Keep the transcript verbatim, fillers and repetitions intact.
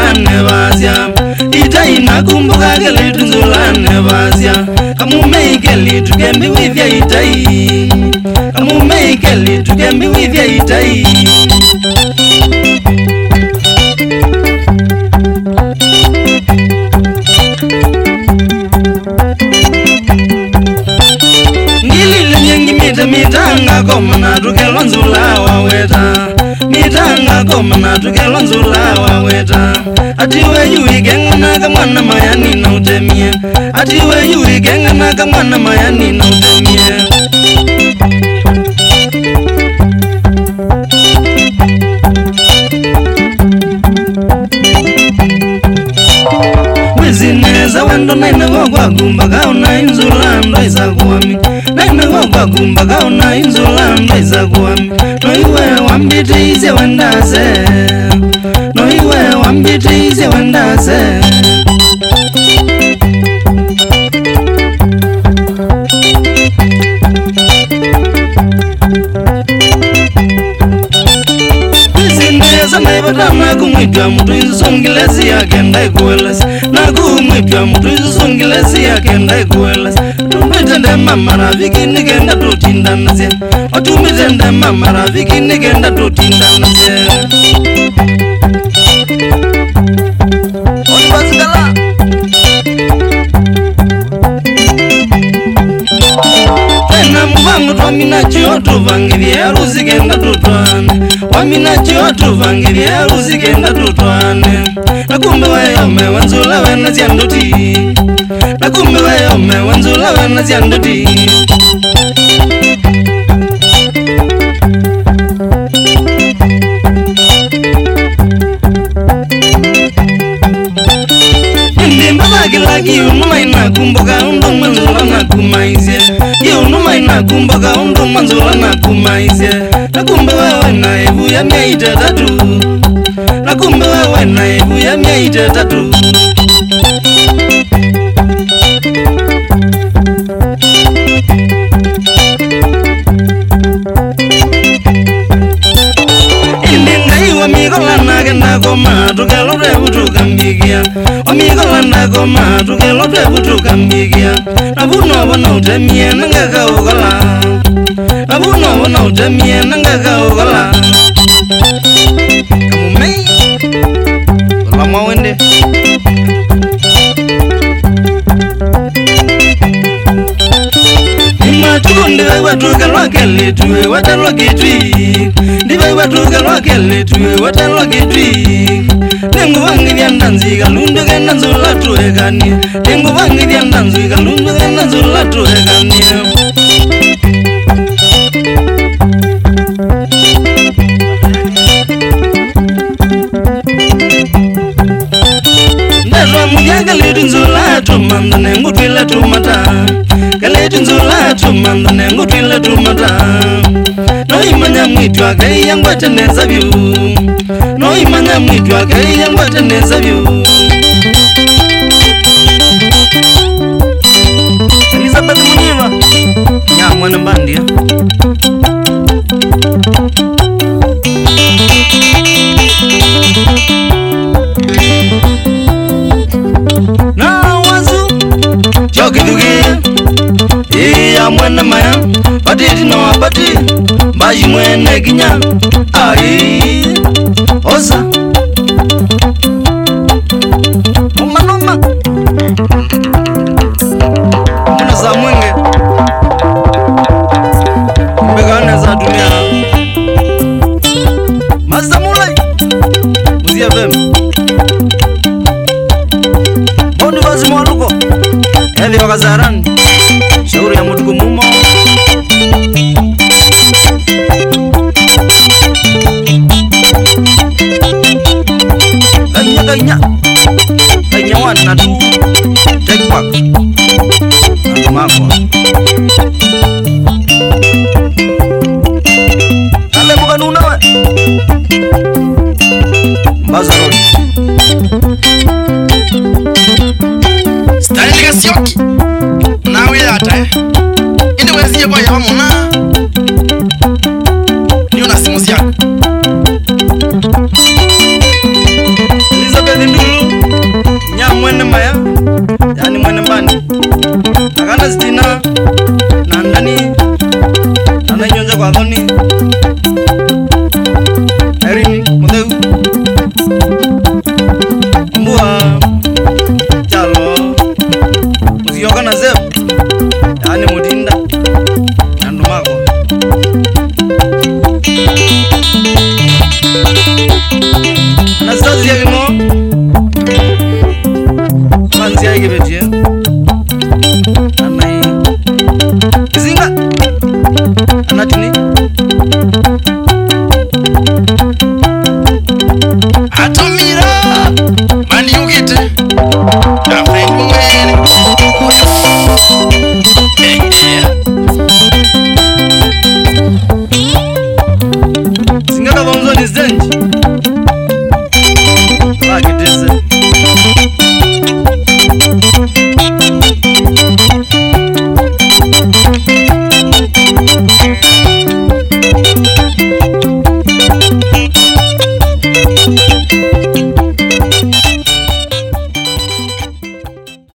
nzulane bazia itai nakumbuka keletu nzulane bazia kamume keletu kembi wivya itai kamume keletu kembi wivya itai mitanga komana tukelo nzula waweta mitanga komana tukelo nzula waweta atiwe yuigengana kamwana mayani na utemie atiwe yuigengana kamwana mayani na utemie wizineza wendo naina kwa gumba kauna inzula ndoiza kuwami naina kwa gumba kauna inzula ndoiza kuwami noiwe wambitize wendaze noiwe wambitize wendaze wizineza naibadama kumwitwa mtu izusongilezi yake ndaikuwelezi nakumwitwa mtu izusongilezi yake ndaikuwelezi tumitende mama rafiki nikenda tutindanaze otumitende mama rafiki nikenda tutindanaze olibazikala tena muvangu twamina chio tuvangilie harusi kenda tutwane wamina chio tuvangilie harusi kenda tutwane nakumbe weyome wanzula wena zianduti nakumbe weyome wanzula wena zianduti Lagi unuma inakumbuka undu manzula na kumaize Ye unuma inakumbuka undu manzula na kumaize Nakumbe wewe na evu ya miaita tatu Nakumbe wewe na evu ya miaita tatu Koma tukelo rebutu kambigia Omigola na koma tukelo rebutu kambigia Nabuno wana utemie nangaka ugola Nabuno wana utemie nangaka ugola Kamumei Ola mwawende Nimatuko ndiwe watuka lwakele tuwe watalwa kitwi Ndiwe watuka lwakele tuwe watalwa kitwi Nengu vangi vya ndanzi kalundu kenda nzula tuwekani Nengu vangi vya ndanzi kalundu kenda nzula tuwekani Ndazwa muja kaletu nzula tumanda nengu twila tumata Kaletu nzula tumanda nengu twila tumata Noimanya mwitu akai yangu ateneza vyu Noimanya mwitu akai yangu ateneza vyu Elizabeth Muniva Nya mwana mbandia Na wazu Choki dugi Iya mwana maya Patiti no apati Baji mwene kinya Ai Osa Umanuma Muna za mwenge Mbegane za dunia Mazda mulai Muzia vemu Bondu vazi mwaluko Eli wakazarani Shauri ya mutuku mumo Kanya kanya Kanya wana tu Take back Nandu makwa Kale buka nunawe Mbaza rodi Stari nika siyoki Na wile hata eh Indi weziye kwa yawa muna Niyo na simu siyako Elizabeth kwa thoni Erin Mutheu Mbua Chalo Muzioka na Zep Yani Mudinda Nandumako Anastasia Kino Manzia Ikibetie Anai Kizinga Anatini Atumira Mani ugite Afengu mwene Singaka bonzo ni zenji